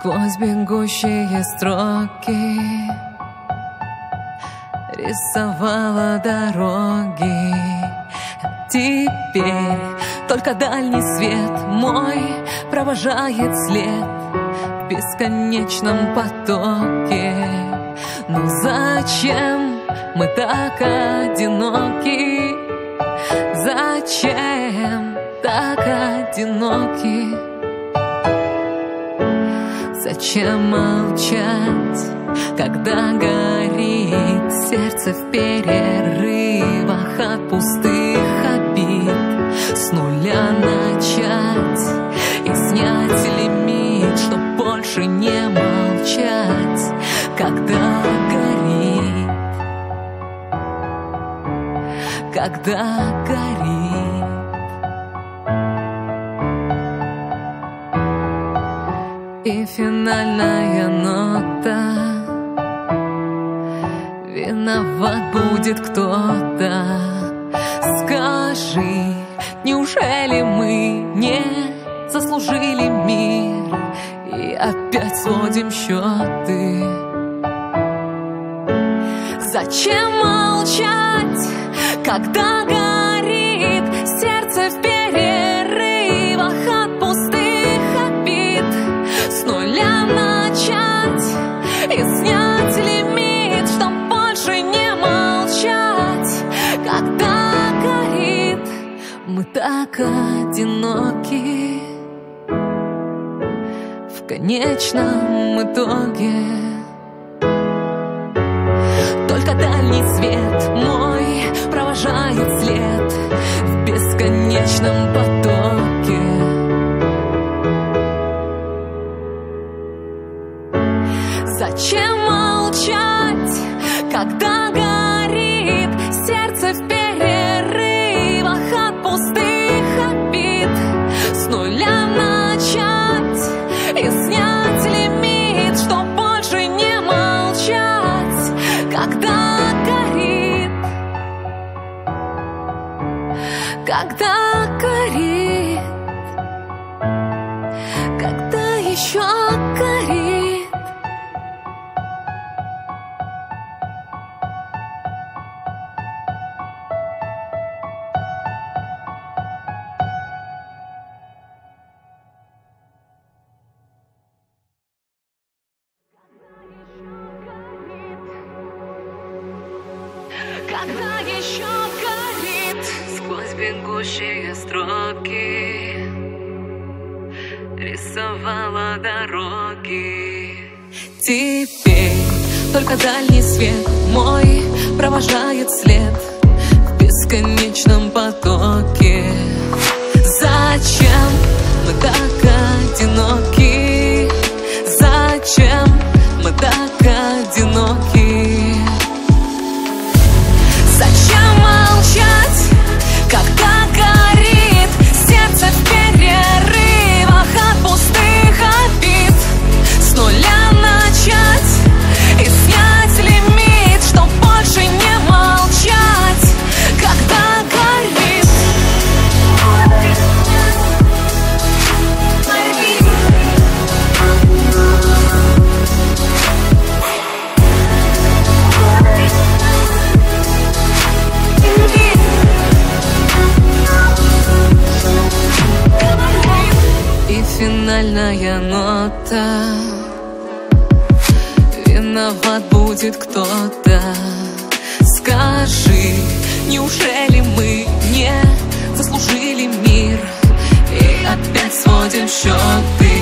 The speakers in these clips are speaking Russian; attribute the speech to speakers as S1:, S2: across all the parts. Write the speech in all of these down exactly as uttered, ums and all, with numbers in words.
S1: Сквозь бегущие строки рисовала дороги. Теперь только дальний свет мой провожает след в бесконечном потоке. Но зачем мы так одиноки? Зачем так одиноки? Зачем молчать, когда горит сердце в перерывах от пустых обид? С нуля начать и снять лимит, чтоб больше не молчать, когда горит, когда горит. И финальная нота: виноват будет кто-то. Скажи, неужели мы не заслужили мир и опять сводим счеты? Зачем молчать, когда горит сердце в перерывах от пустых обид? С нуля начать и снять лимит, чтоб больше не молчать, когда горит. Мы так одиноки в конечном итоге. Только дальний свет мой провожает след в бесконечном потоке. Зачем молчать, когда горит сердце в перерывах от пустых обид? С нуля начать и снять лимит, чтоб больше не молчать, когда горит, когда горит, когда еще горит. Когда еще горит сквозь бегущие строки рисовала дороги. Теперь только дальний свет мой провожает след в бесконечном потоке. Зачем мы так одиноки? Зачем мы так одиноки? Зачем молчать, когда горит сердце в перерывах от пустых обид? С нуля начать и снять лимит, чтоб больше не молчать, когда горит. И финальная нота: виноват будет кто-то. Скажи, неужели мы не заслужили мир и опять сводим счеты?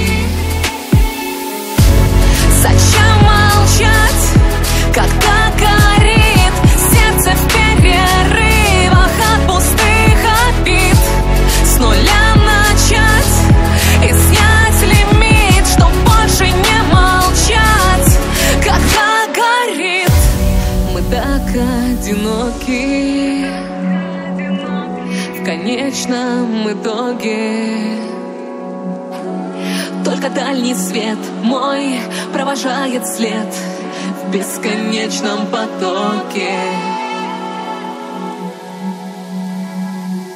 S1: Зачем молчать, когда горит сердце в перерывах от пустых обид? С нуля начать и снять лимит, чтоб больше не молчать, когда горит. Мы так одиноки в конечном итоге. Только дальний свет мой провожает след в бесконечном потоке.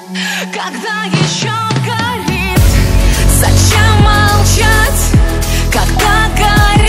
S1: Когда еще горит, зачем молчать, когда горит